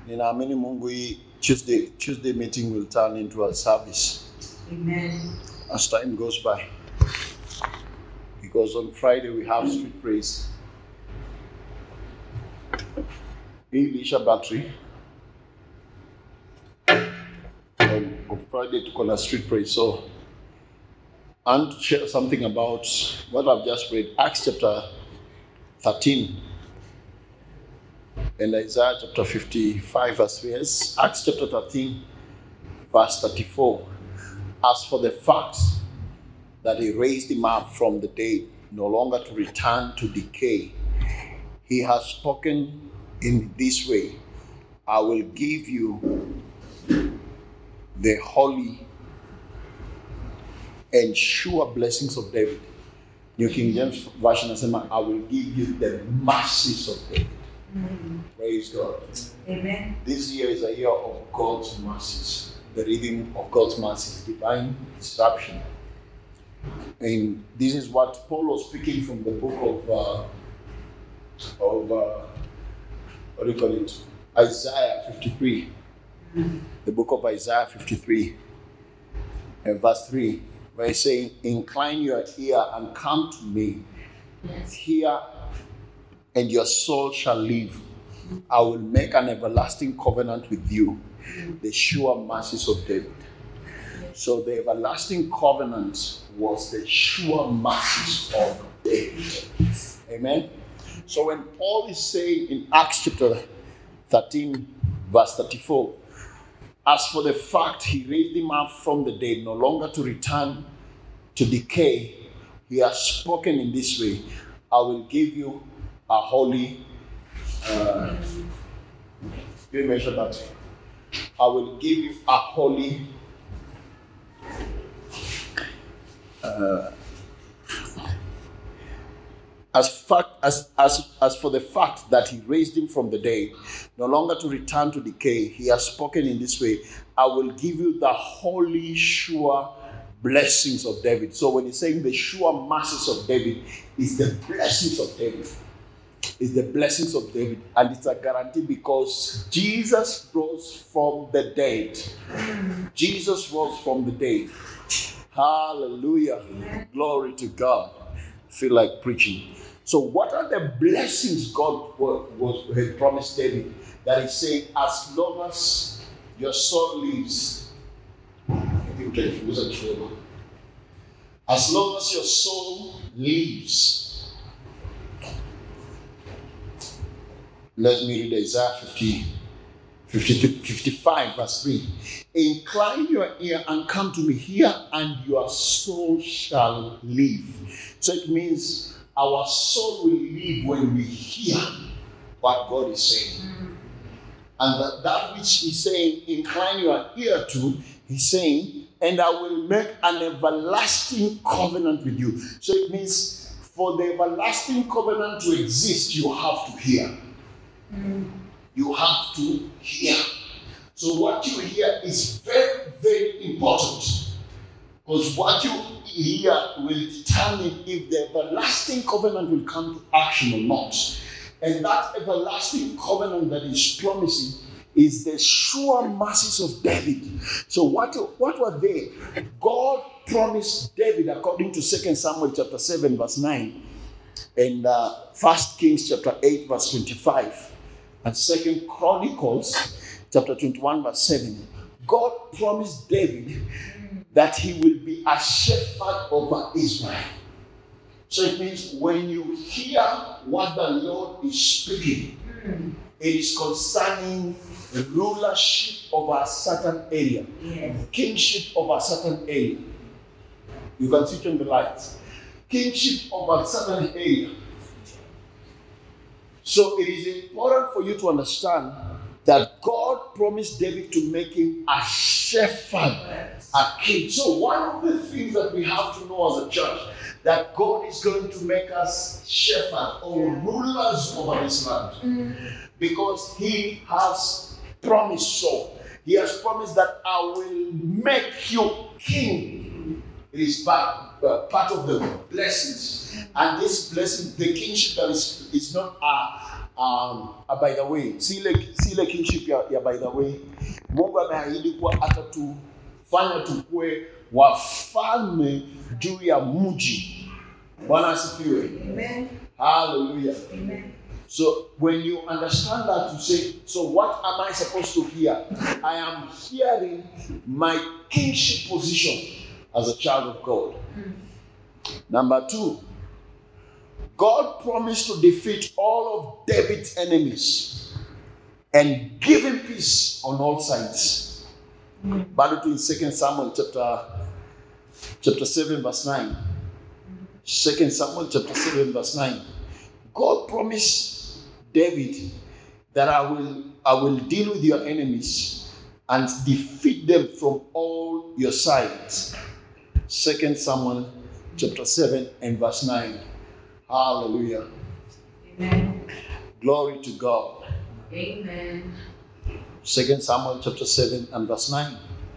In our Minimungui Tuesday meeting will turn into a service. Amen. As time goes by. Because on Friday we have street praise. Elisha Battery. On Friday to call a street praise. So I want to share something about what I've just read. Acts chapter 13 and Isaiah chapter 55 verse 3. Acts chapter 13 verse 34. As for the fact that he raised him up from the dead, no longer to return to decay, he has spoken in this way: I will give you the holy and sure blessings of David. New King James Version says, I will give you the mercies of David. Mm-hmm. Praise God. Amen. This year is a year of God's mercies, the reading of God's mercies, divine disruption. And this is what Paul was speaking from the book of Isaiah 53. Mm-hmm. The book of Isaiah 53 and verse 3, where he's saying, incline your ear and come to me. Yes. Hear, and your soul shall live. I will make an everlasting covenant with you, the sure mercies of David. So the everlasting covenant was the sure mercies of David. Amen. So when Paul is saying in Acts chapter 13, verse 34, as for the fact he raised him up from the dead, no longer to return to decay, he has spoken in this way: I will give you a holy, you mentioned that. I will give you a holy, as for the fact that he raised him from the dead, no longer to return to decay, he has spoken in this way: I will give you the holy, sure blessings of David. So when he's saying the sure mercies of David, is the blessings of David. Is the blessings of David. And it's a guarantee because Jesus rose from the dead. Jesus rose from the dead. Hallelujah. Amen. Glory to God. I feel like preaching. So what are the blessings God had promised David? That he's saying, as long as your soul lives, as long as your soul lives. Let me read Isaiah 55 verse 3. Incline your ear and come to me, hear, and your soul shall live. So it means our soul will live when we hear what God is saying. And that which he's saying, incline your ear to, he's saying, and I will make an everlasting covenant with you. So it means for the everlasting covenant to exist, you have to hear. You have to hear. So what you hear is very, very important. Because what you hear will determine if the everlasting covenant will come to action or not. And that everlasting covenant that is promising is the sure mercies of David. So what were they? God promised David, according to 2 Samuel chapter 7 verse 9 and 1 Kings chapter 8 verse 25 and 2 Chronicles chapter 21 verse 7. God promised David that he will be a shepherd over Israel. So it means when you hear what the Lord is speaking, it is concerning rulership over a certain area, kingship over a certain area. You can switch on the lights. Kingship over a certain area. So it is important for you to understand that God promised David to make him a shepherd, a king. So one of the things that we have to know as a church, that God is going to make us shepherds or rulers over this land. Because he has promised so. He has promised that I will make you king. It is part of the blessings. And this blessing, the kingship that is not By the way, si ile kingship ya by the way, Mungu ameahidi kuwa atatufanya tukue wafalme juu ya mji. Bwana asifiwe. Amen. Hallelujah. Amen. So when you understand that, you say, so what am I supposed to hear? I am hearing my kingship position as a child of God. Number 2, God promised to defeat all of David's enemies and give him peace on all sides. But in 2 Samuel chapter 7 verse 9. 2 Samuel chapter 7 verse 9. God promised David that I will deal with your enemies and defeat them from all your sides. 2 Samuel chapter 7 and verse 9. Hallelujah. Amen. Glory to God. Amen. 2 Samuel chapter 7 and verse 9.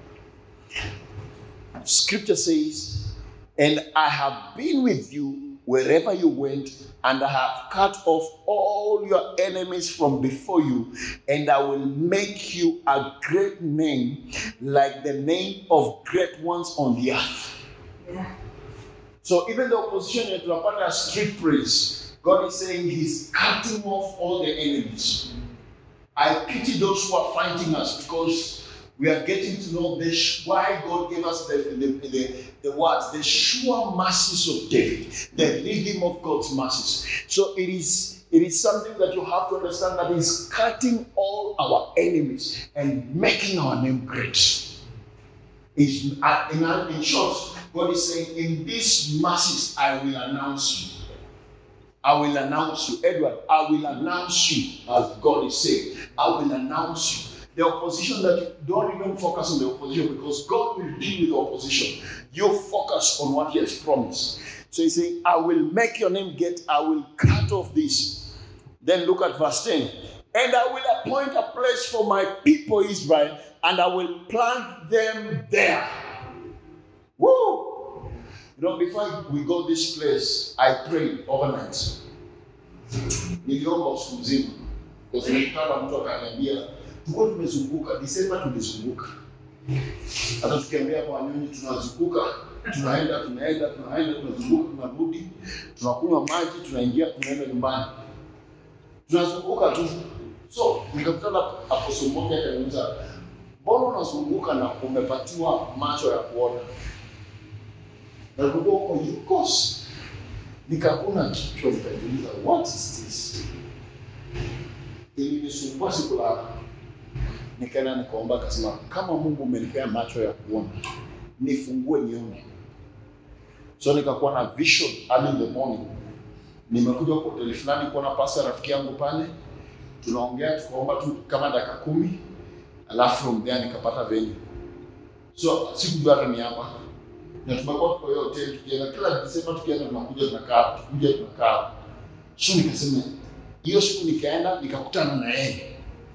Scripture says, and I have been with you wherever you went, and I have cut off all your enemies from before you, and I will make you a great name, like the name of great ones on the earth. Yeah. So even the opposition that tunapata street praise, God is saying He's cutting off all the enemies. I pity those who are fighting us, because we are getting to know why God gave us the words, the sure mercies of David, the rhythm of God's mercies. So it is something that you have to understand, that He's cutting all our enemies and making our name great. In short, God is saying, in these mercies, I will announce you. I will announce you. Edward, I will announce you, as God is saying. I will announce you. The opposition, that you don't even focus on the opposition, because God will deal with the opposition. You focus on what He has promised. So He's saying, I will make your name great. I will cut off this. Then look at verse 10. And I will appoint a place for my people Israel, and I will plant them there. Woo! Before we go this place, I prayed overnight. Niliomba usiku mzima. Kwa sababu mtu akaniambia, tuko tumezunguka, Disemba tumezunguka. Hata tukiambia kwa wanyonyi tunazunguka, tunaenda, tunazunguka, tunarudi, tunakunywa maji, tunaingia, tunaenda nyumbani. Tunazunguka tu. So, nikakutana apostle mmoja akaniuliza, mbona unazunguka na umepatiwa macho ya kuona? Na kudogo yukos. Nikakuna kichwa, nikajiuliza, what is this? Ilinisumbua sikulala. Nikaenda nikaomba, akasema, kama Mungu umenipea macho ya kuona, nifungue nione. So nikakuwa na vision early in the morning. Nimekuja kwa hoteli fulani kuona pastor rafiki yangu pale. Tunaongea, tukaomba tu kama dakika 10. Alafu from there nikapata venue. So sikujua hata ni hapa. Na tumekuwa kwa hiyo hoteli tukienda kila Disemba, tukienda tunakuja tunakaa. So nikasema, hiyo siku nikaenda nikakutana na yeye.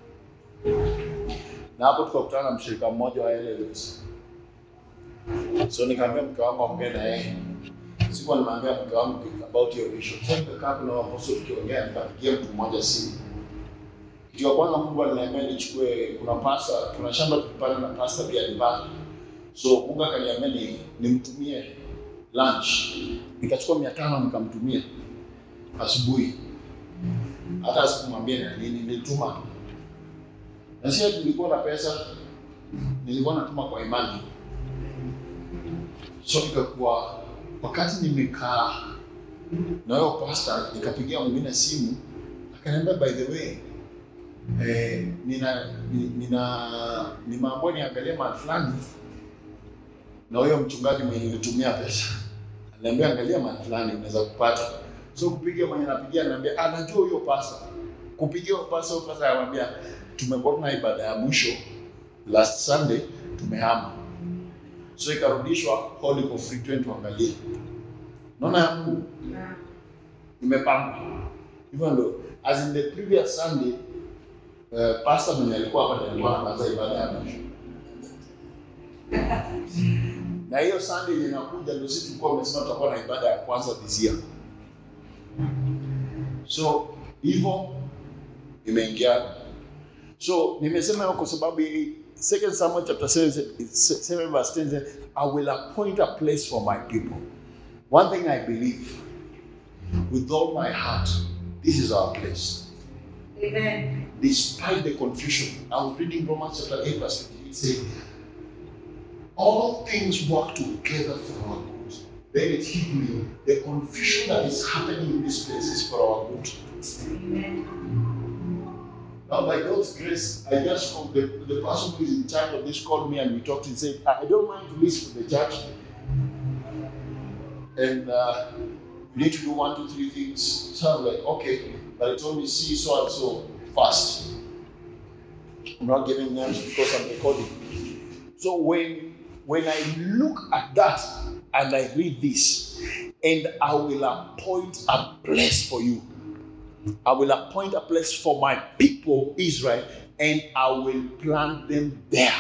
Na hapo tukakutana na mshirika mmoja wa Elevate. So nikamwambia mke wangu aongee na yeye. Sikuwa nimwambia mke wangu about your vision. So nikakaa kuna waposo tukiongea, nikapigia mtu mmoja simu. Kitu ya kwanza Mungu aliniambia nichukue, kuna shamba tulipanda na pastor Bianibali. So Mungu akaniambia nimtumie lunch. Nikachukua 500 nikamtumia asubuhi. Hata sikumwambia nini, nilituma. Na sisi tulikuwa na pesa, nilikuwa natuma kwa imani. So ikakuwa wakati nimekaa na huyo pastor, nikapigia mwingine simu, akaniambia, by the way, nimeambiwa niangalie mahali fulani, na huyo mchungaji mwenye nilitumia pesa ananiambia angalia mahali fulani unaweza kupata. So kupigia mwenye napigia ananiambia anajua huyo pastor. Kupigia huyo pastor anamwambia tumekuwa na ibada ya mwisho last Sunday, tumehama. So ikarudishwa Holy for Free 20 tuangalie. Naona ya Mungu imepanga. Hivyo ndo as in the previous Sunday, pastor mwenye alikuwa hapa alikuwa anaanza ibada ya mwisho. Na hiyo Sunday inakuja ndio sisi tulikuwa tumesema tutakuwa na ibada ya kwanza this year. So hivyo imeingiana. So nimesema kwa sababu 2 Samuel chapter 7 verse 10 says, I will appoint a place for my people. One thing I believe with all my heart, this is our place. Amen. Despite the confusion, I was reading Romans chapter 8 verse 28 saying, all things work together for our good. Then it hit me, the confusion that is happening in this place is for our good. Amen. Now, by God's grace, I just called the person who is in charge of this called me and we talked and said, I don't mind to list for the church. And you need to do 1, 2, 3 things. So I was like, okay. But he told me, see so and so fast. I'm not giving names because I'm recording. So when I look at that and I read this, and I will appoint a place for you. I will appoint a place for my people, Israel, and I will plant them there.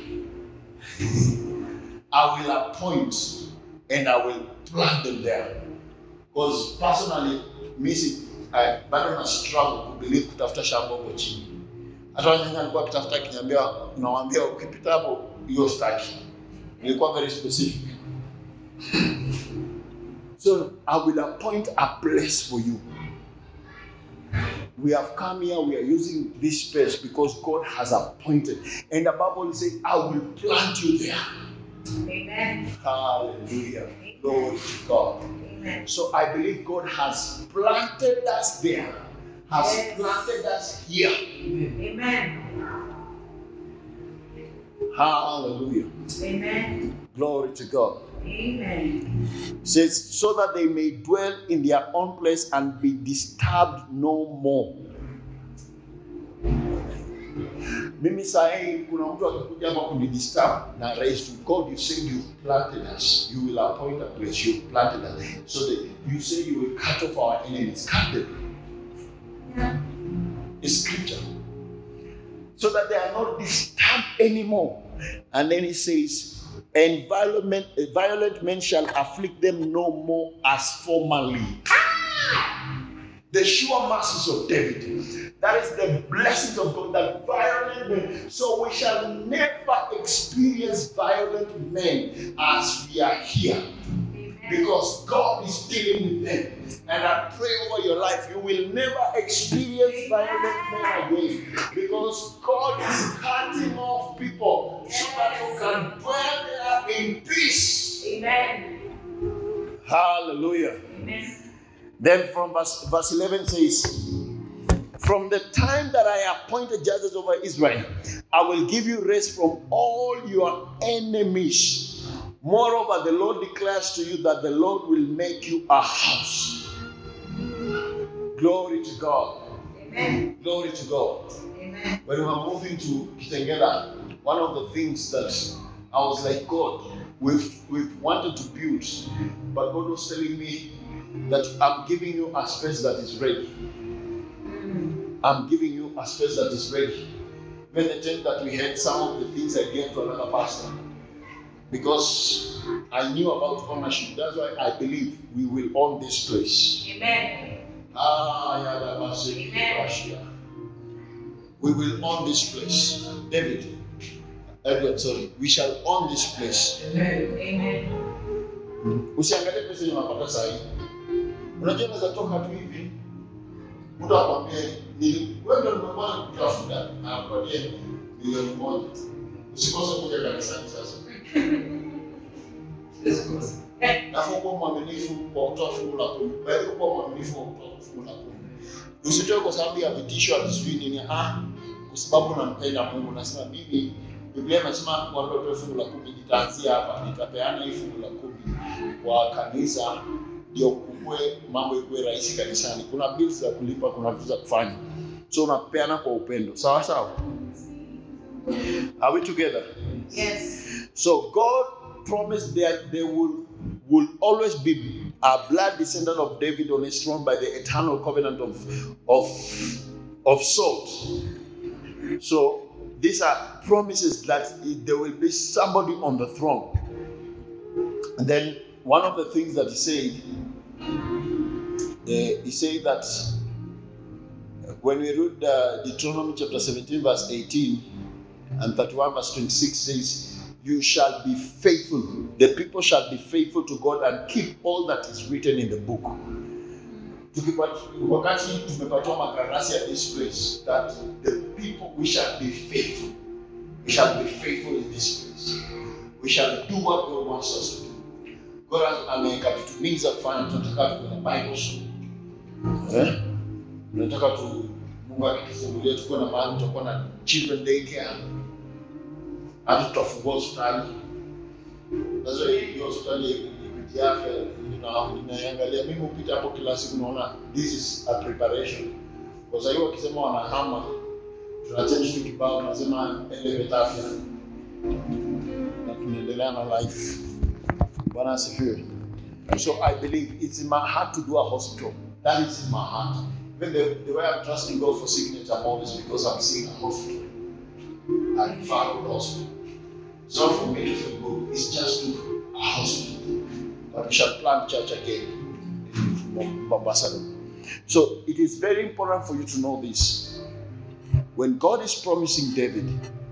I will appoint and I will plant them there. Because personally, I bado struggle to believe kutafuta shamba huko chini. Hata wengine walikuwa kutafuta kiniambia, unawaambia ukipita hapo hiyo staki. Nilikuwa very specific. So I will appoint a place for you. We have come here, we are using this space because God has appointed. And the Bible says, I will plant you there. Amen. Hallelujah. Glory to God. Amen. So I believe God has planted us there, has planted us here. Amen. Hallelujah. Amen. Glory to God. Amen. It says, so that they may dwell in their own place and be disturbed no more. Mimi sahi kuna mtu akikuja hapa kunidisturb na raise to God, you say you planted us, you will appoint a place, you planted us, so that you say you will cut off our enemies, cut them. Yeah. It's scripture, so that they are not disturbed anymore. And then it says, and violent men shall afflict them no more as formerly. The sure mercies of David. That is the blessings of God, that violent men. So we shall never experience violent men as we are here. Amen. Because God is dealing with them. And I pray over your life, you will never experience violent men again. Because God is cutting off people so that you can dwell there in peace. Amen. Hallelujah. Amen. Then from verse 11 says, from the time that I appointed judges over Israel, I will give you rest from all your enemies. Moreover, the Lord declares to you that the Lord will make you a house. Glory to God. Amen. Glory to God. Amen. When we were moving to Kitengela, one of the things that I was like, God, we've wanted to build, but God was telling me that I'm giving you a space that is ready. I'm giving you a space that is ready. When the time that we had, some of the things I gave to another pastor, because I knew about ownership. That's why I believe we will own this place. Amen. We will own this place. Edward, sorry. We shall own this place. Amen. Usiangalie pesa unapata saa hii. Unajua unaweza toka tu hivi. Mtu akwambia ni wewe ndio unamwona kutafuta na akwambia milioni 1. Usikose kuja kanisani sasa. Usikose. Nafaa kuwa mwaminifu kwa kutoa fungu la 10. Bali kuwa mwaminifu kwa kutoa fungu la 10. Usitoe kwa sababu ya vitisho alisui nini, kwa sababu unampenda Mungu. Nasema Biblia inasema watu watoe fungu la 10, nitaanzia hapa, nitapeana hii fungu la 10 kwa kanisa ndio kukue mambo ikuwe rahisi kanisani. Kuna bills za kulipa, kuna vitu za kufanya. So unapeana kwa upendo. Sawa sawa? Are we together? Yes. So God promised that there will always be a blood descendant of David on his throne by the eternal covenant of salt. So these are promises that there will be somebody on the throne. And then one of the things that he said that When we read Deuteronomy chapter 17 verse 18 and 31 verse 26 says, you shall be faithful. The people shall be faithful to God and keep all that is written in the book. Wakati tumepatiwa makarasi at this place, that the people, we shall be faithful. We shall be faithful in this place. We shall do what God wants us to do. God ameweka vitu mingi za kufanya. Tunataka tuwe na Bible school. Tunataka Mungu akitufungulia tukuwe na mahali tutakuwa na children daycare. Hata tutafungua hospitali. Sasa hii hospitali ya afya inaangalia, mimi upita hapo kila siku naona this is a preparation. Kwa sababu wakisema wanahama, tunachange tu kibao, tunasema elevate afya. Na tunaendelea na life. Bwana asifiwe. So I believe it's in my heart to do a hospital. That is in my heart. Even the way I'm trusting God for signature more is because I'm seeing a hospital. I'm far from the hospital. It's not for me to feel good. It's just to a hospital. But we shall plant church again in Mombasa. So it is very important for you to know this. When God is promising David,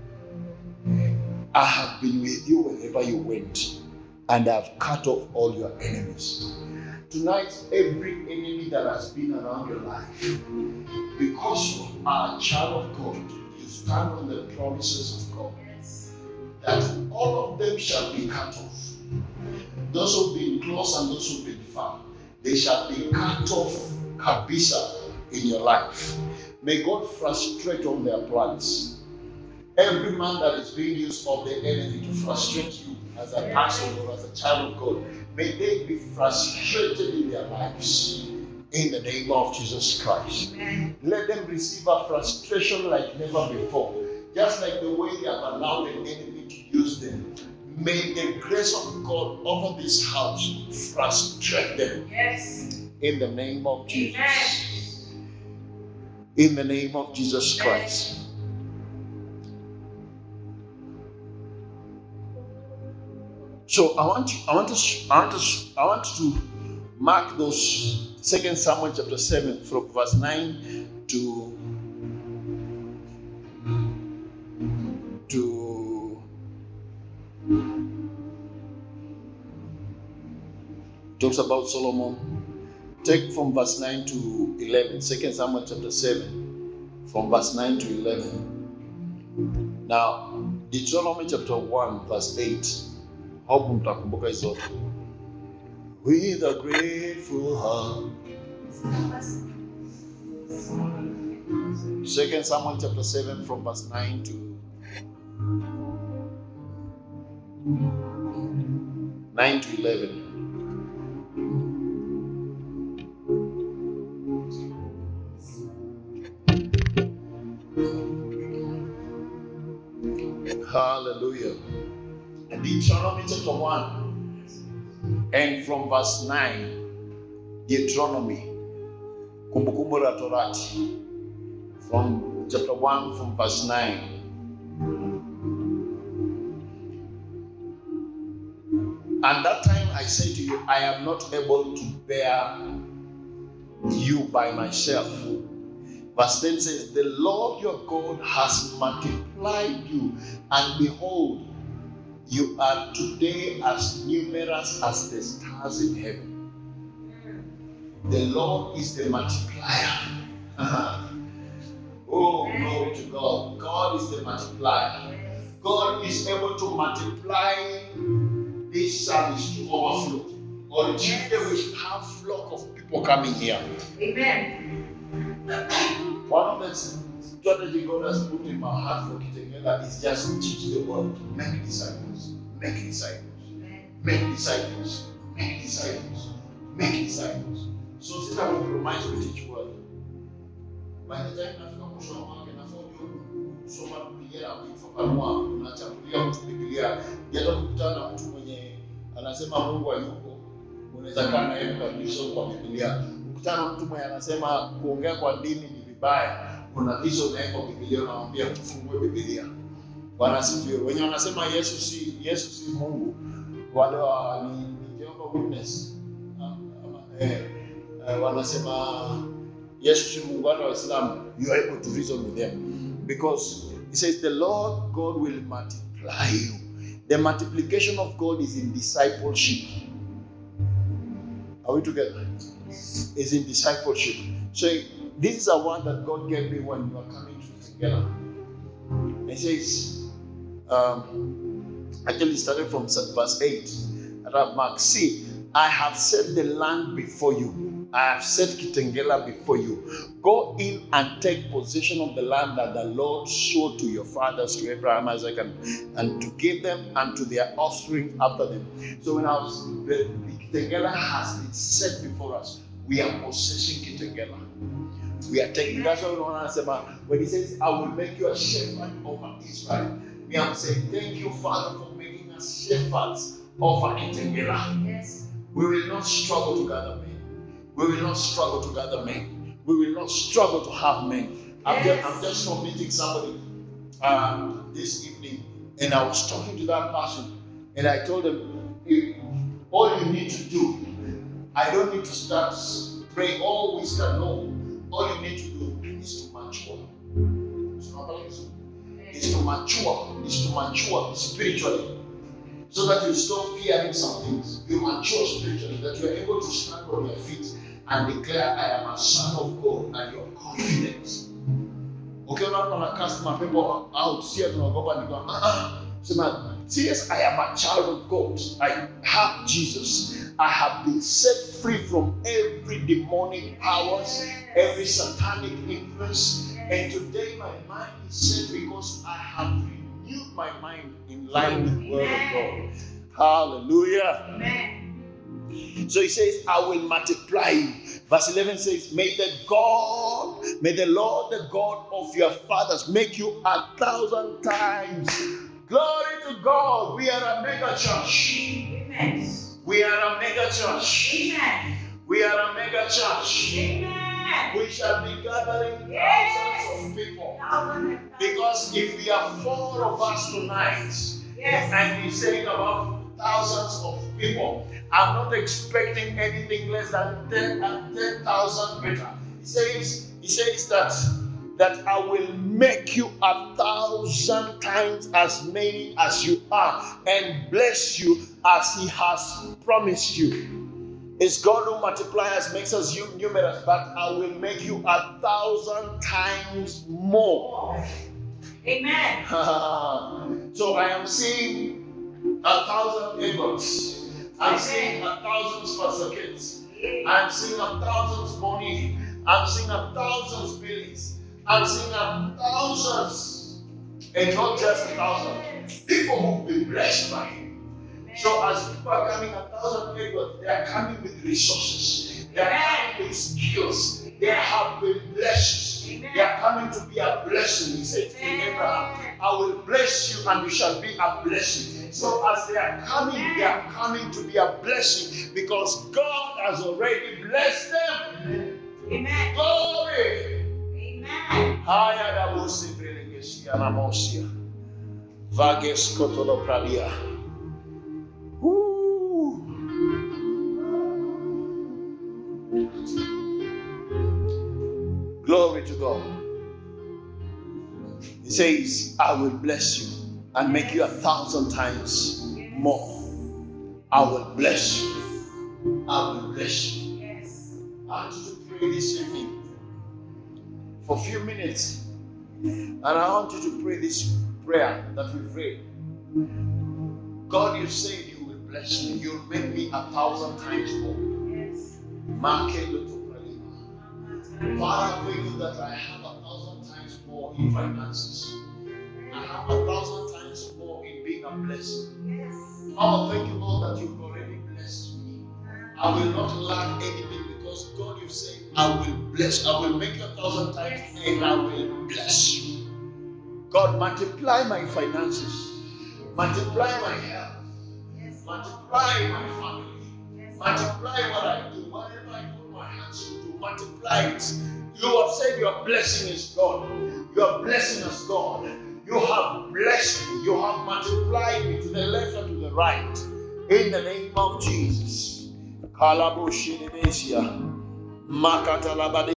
I have been with you wherever you went, and I have cut off all your enemies. Tonight, every enemy that has been around your life, because you are a child of God, you stand on the promises of God, that all of them shall be cut off. Those who have been close and those who have been far, they shall be cut off, kabisa, in your life. May God frustrate all their plans. Every man that is being used of the enemy to frustrate you as a person or as a child of God, may they be frustrated in their lives. In the name of Jesus Christ. Amen. Let them receive a frustration like never before. Just like the way they have allowed the enemy to use them. May the grace of God over this house frustrate them. Yes. In the name of Jesus. Amen. In the name of Jesus Christ. So I want to mark those 2 Samuel chapter 7 from verse 9 to talks about Solomon. Take from verse 9 to 11. 2 Samuel chapter 7 from verse 9 to 11. Now, Deuteronomy chapter 1 verse 8. Hope mtakumbuka hizo. With a grateful heart. 2 Samuel chapter 7 from verse 9 to 11. Hallelujah. And Deuteronomy chapter 1 and from verse 9, Deuteronomy, Kumbukumbu la Torati, from chapter 1 from verse 9. And that time I say to you, I am not able to bear you by myself. Verse 10 says, the Lord your God has multiplied you, and behold, you are today as numerous as the stars in heaven. The Lord is the multiplier. Oh, glory to God. God is the multiplier. God is able to multiply this service to overflow. On Tuesday, we have flock of people coming here. Amen. One of the strategy God has put in my heart for Kitengela is just to teach the world to make disciples, make disciples, make disciples, make disciples, make disciples. So since I will promise to teach world, by the time nafika mwisho wa mwaka nafaa kusoma Biblia na kuifafanua, unachambulia mtu Biblia, hata kukutana na mtu mwenye anasema Mungu hayupo, unaweza kaa na yeye kabisa kwa Biblia. Ukutana mtu mwenye anasema kuongea kwa dini ni vibaya, kuna hizo naeko Biblia, unamwambia tufungue Biblia. Bwana asifiwe. Wenye wanasema Yesu si Mungu, wale ni Jehovah Witness. Wanasema Yes, Islam, you are able to reason with them. Because he says, the Lord God will multiply you. The multiplication of God is in discipleship. Are we together? Yes. Is in discipleship. So this is a word that God gave me when you are coming to together. It says, actually started from verse 8. Mark, see, I have set the land before you. I have set Kitengela before you. Go in and take possession of the land that the Lord showed to your fathers, to Abraham, Isaac, and to give them and to their offspring after them. So when the Kitengela has been set before us, we are possessing Kitengela. We are taking. That's what we want to say. When he says, I will make you a shepherd over Israel, we are saying, thank you, Father, for making us shepherds over Kitengela. Yes. We will not struggle to gather men. We will not struggle to gather men. We will not struggle to have men. I'm just meeting somebody this evening, and I was talking to that person, and I told them, all you need to do, I don't need to start praying all wisdom. No, all you need to do is to mature. Is to mature spiritually. So that you stop fearing some things. You mature spiritually, that you are able to stand on your feet and declare, I am a son of God, and you're confident. Okay, I'm not going to cast my people out. See, I'm going to go and go, So, yes, I am a child of God. I have Jesus. I have been set free from every demonic powers, every satanic influence. And today my mind is set because I have renewed my mind in line with the word of God. Hallelujah. Amen. So he says, I will multiply you. Verse 11 says, may the Lord, the God of your fathers, make you 1,000 times. Glory to God. We are a mega church. Amen. We are a mega church. Amen. We are a mega church. Amen. We shall be gathering thousands of people. Because if we are 4 of us tonight, and we're saying about thousands of people, I'm not expecting anything less than 10,000 better. He says that I will make you 1,000 times as many as you are, and bless you as he has promised you. It's God who multiplies, makes us numerous, but I will make you 1,000 times more. Amen. So I am seeing 1,000 acres. I'm seeing 1,000 sparsakids. I'm seeing 1,000 money. I'm seeing 1,000 billions. I'm seeing 1,000s, and not just 1,000 people who've been blessed by him. So as people are coming 1,000 acres, they are coming with resources. They are coming with skills. They have been blessed. They are coming to be a blessing. He said to Abraham, I will bless you and you shall be a blessing. So as they are coming to be a blessing because God has already blessed them. Amen. Glory. Amen. Haya da bosi prelegesia na mosia. Vages kotolo pradia. Glory to God. He says, I will bless you and make you 1,000 times more. I will bless you. I will bless you. Yes. I want you to pray this evening for a few minutes. And I want you to pray this prayer that we prayed. God, you said you will bless me. You'll make me 1,000 times more. Yes. Father, thank you that I have 1,000 times more in finances. I have 1,000 times more in being a blessing. Yes. Father, thank you, Lord, that you've already blessed me. I will not lack anything because God, you've said, I will bless. I will make you 1,000 times and I will bless you. God, multiply my finances. Multiply my health. Yes. Multiply my family. Yes. Multiply what I do. Whatever I put my hands to do, multiply it. You have said your blessing is God. Your blessing is God. You have blessed me. You have multiplied me to the left and to the right. In the name of Jesus.